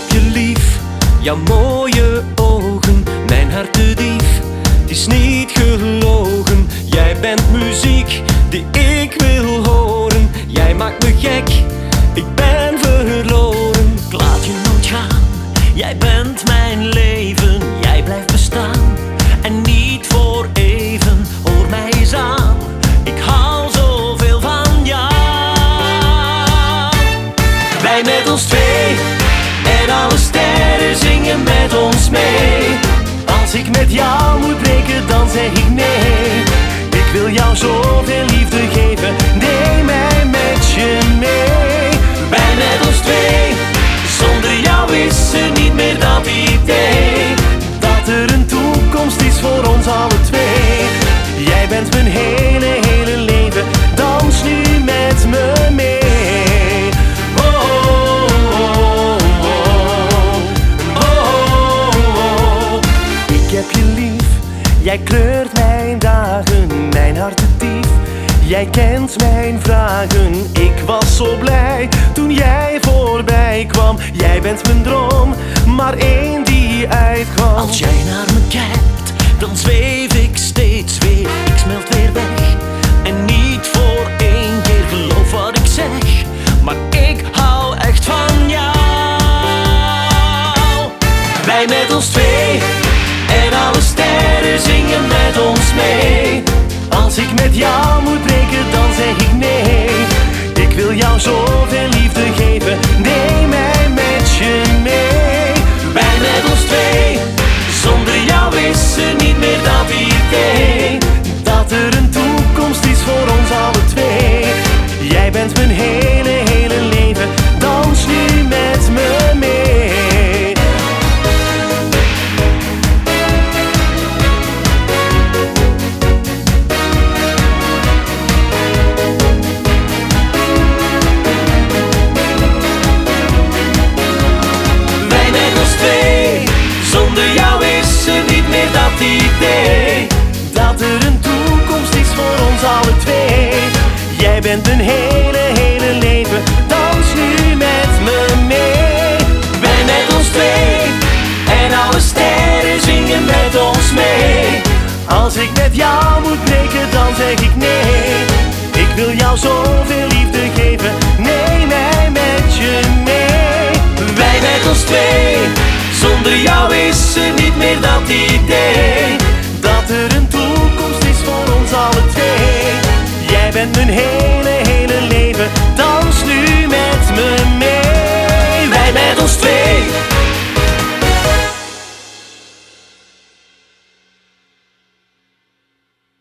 je lief, jouw mooie ogen, mijn hartedief, het is niet gelogen. Jij bent muziek die ik wil horen, jij maakt me gek, ik ben verloren. Ik laat je nooit gaan, jij bent mijn leven, jij blijft bestaan en niet voor even. Hoor mij eens aan, ik hou zoveel van jou. Wij met ons twee en alle sterren zingen met ons mee. Als ik met jou moet breken, dan zeg ik nee. Ik wil jou zoveel liefde geven, neem mij met je mee. Wij met ons twee, zonder jou is er niet meer dat idee. Dat er een toekomst is voor ons alle twee. Jij bent mijn hele leven, dans nu met me mee. Ik heb je lief, jij kleurt mijn dagen, mijn hartedief. Jij kent mijn vragen, ik was zo blij toen jij voorbij kwam. Jij bent mijn droom, maar één die uitkwam. Als jij naar me kijkt, dan zweef ik steeds weer. Ik smelt weer weg en niet voor één keer. Geloof wat ik zeg, maar ik hou echt van jou. Wij met ons twee en alle sterren zingen met ons mee. Als ik met jou moet breken, dan zeg ik nee. Ik wil jou zoveel liefde geven, neem mij met je mee. Wij met ons twee, zonder jou is er niet meer dat idee. Dat er een toekomst is voor ons alle twee. Jij bent mijn hele leven, dans nu met me mee. Zonder jou is er niet meer dat idee. Dat er een toekomst is voor ons alle twee. Jij bent mijn hele leven, dans nu met me mee. Wij met ons twee en alle sterren zingen met ons mee. Als ik met jou moet breken, dan zeg ik nee. Ik wil jou zoveel liefde geven, neem mij met je mee. Wij met ons twee, zonder jou is er niet meer dat idee.